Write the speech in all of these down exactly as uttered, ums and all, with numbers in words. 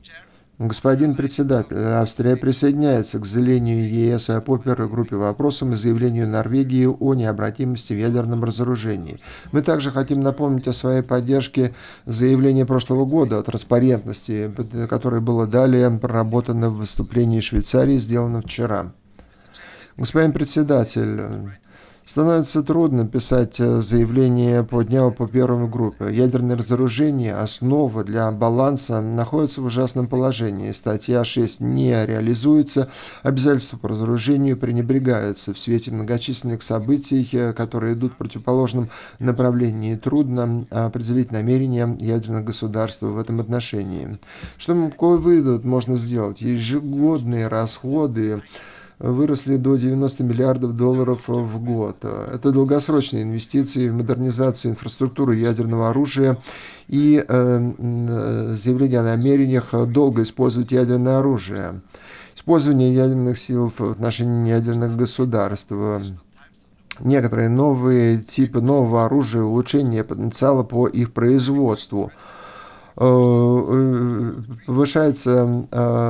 Господин председатель, Австрия присоединяется к заявлению ЕС по первой группе вопросов и заявлению Норвегии о необратимости в ядерном разоружении. Мы также хотим напомнить о своей поддержке заявления прошлого года о транспарентности, которое было далее проработано в выступлении Швейцарии, сделано вчера. Господин председатель, становится трудно писать заявление по дню по первой группе. Ядерное разоружение, основа для баланса, находится в ужасном положении. Статья шесть не реализуется, обязательства по разоружению пренебрегаются. В свете многочисленных событий, которые идут в противоположном направлении, трудно определить намерения ядерных государств в этом отношении. Что, какой вывод можно сделать? Ежегодные расходы выросли до девяноста миллиардов долларов в год. Это долгосрочные инвестиции в модернизацию инфраструктуры ядерного оружия и э, заявление о намерениях долго использовать ядерное оружие. Использование ядерных сил в отношении ядерных государств. Некоторые новые типы нового оружия, улучшение потенциала по их производству. Повышается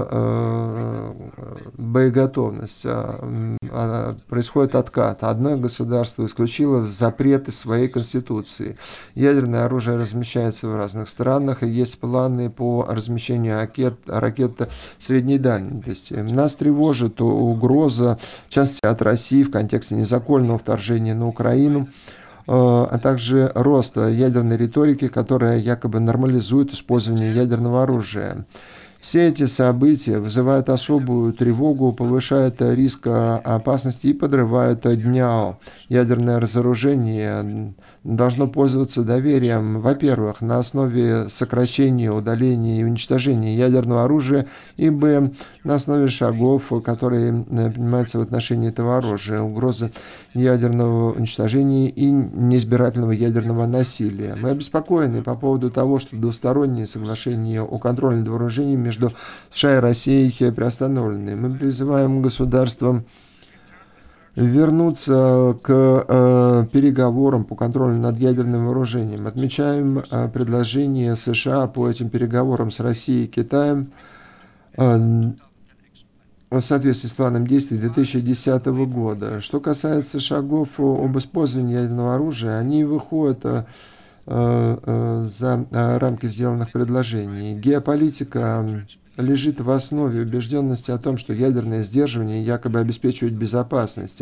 боеготовность, происходит откат. Одно государство исключило запрет из своей конституции. Ядерное оружие размещается в разных странах, и есть планы по размещению ракет, ракет средней дальности. Нас тревожит угроза, в частности, от России в контексте незаконного вторжения на Украину, а также рост ядерной риторики, которая якобы нормализует использование ядерного оружия. Все эти события вызывают особую тревогу, повышают риск опасности и подрывают ДНИАО. Ядерное разоружение должно пользоваться доверием, во-первых, на основе сокращения, удаления и уничтожения ядерного оружия, и, б, на основе шагов, которые принимаются в отношении этого оружия, угрозы ядерного уничтожения и неизбирательного ядерного насилия. Мы обеспокоены по поводу того, что двусторонние соглашения о контроле над вооружениями между США и Россией приостановлены. Мы призываем государства вернуться к э, переговорам по контролю над ядерным вооружением. Отмечаем э, предложение США по этим переговорам с Россией и Китаем э, в соответствии с планом действий две тысячи десятого года. Что касается шагов об использовании ядерного оружия, они выходят э, э, за рамки сделанных предложений. Геополитика лежит в основе убежденности о том, что ядерное сдерживание якобы обеспечивает безопасность.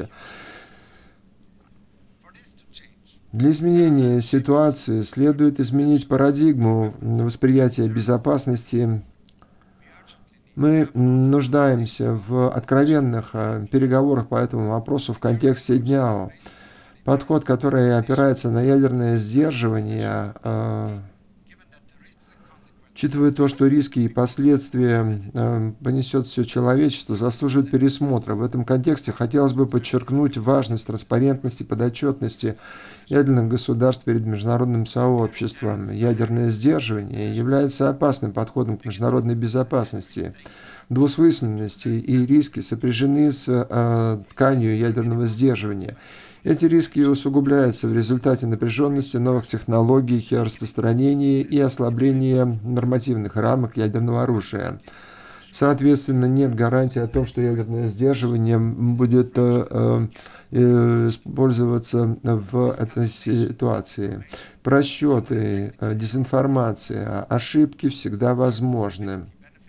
Для изменения ситуации следует изменить парадигму восприятия безопасности. Мы нуждаемся в откровенных переговорах по этому вопросу в контексте ДНИАО. Подход, который опирается на ядерное сдерживание, учитывая то, что риски и последствия э, понесет все человечество, заслуживает пересмотра. В этом контексте хотелось бы подчеркнуть важность транспарентности, подотчетности ядерных государств перед международным сообществом. Ядерное сдерживание является опасным подходом к международной безопасности. Двусмысленности и риски сопряжены с э, тканью ядерного сдерживания. Эти риски усугубляются в результате напряженности новых технологий, распространения и ослабления нормативных рамок ядерного оружия. Соответственно, нет гарантии о том, что ядерное сдерживание будет э, э, использоваться в этой ситуации. Просчеты, дезинформация, ошибки всегда возможны.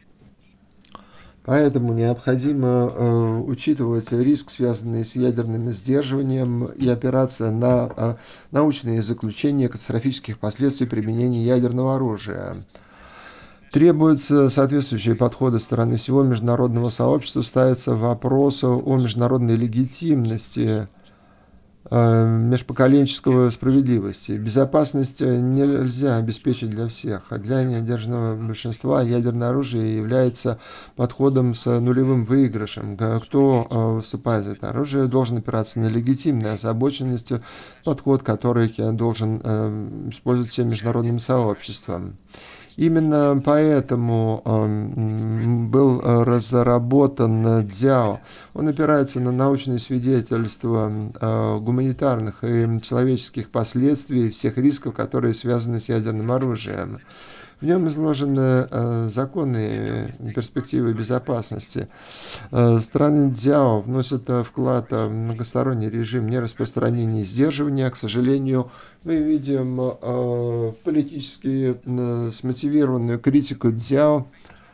Поэтому необходимо э, учитывать риск, связанный с ядерным сдерживанием, и опираться на э, научные заключения катастрофических последствий применения ядерного оружия. Требуются соответствующие подходы со стороны всего международного сообщества, ставится вопрос о международной легитимности межпоколенческого справедливости. Безопасность нельзя обеспечить для всех. А для неядерного большинства ядерное оружие является подходом с нулевым выигрышем. Кто выступает за это оружие, должен опираться на легитимную озабоченность, подход, который должен использовать всем международным сообществом. Именно поэтому э, был разработан ДЗЯО. Он опирается на научные свидетельства э, гуманитарных и человеческих последствий всех рисков, которые связаны с ядерным оружием. В нем изложены э, законы и перспективы безопасности. Э, Страны Дзяо вносят э, вклад в многосторонний режим нераспространения и сдерживания. К сожалению, мы видим э, политически э, смотивированную критику Дзяо,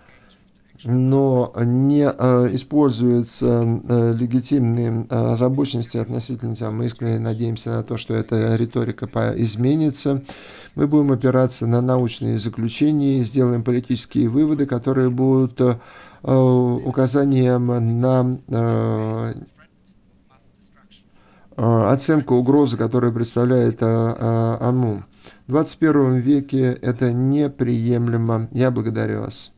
но не э, используются э, легитимные э, озабоченности относительно тебя. Мы искренне надеемся на то, что эта риторика по- изменится. Мы будем опираться на научные заключения и сделаем политические выводы, которые будут э, э, указанием на э, э, оценку угрозы, которую представляет э, э, ОМОН. В двадцать первом веке это неприемлемо. Я благодарю вас.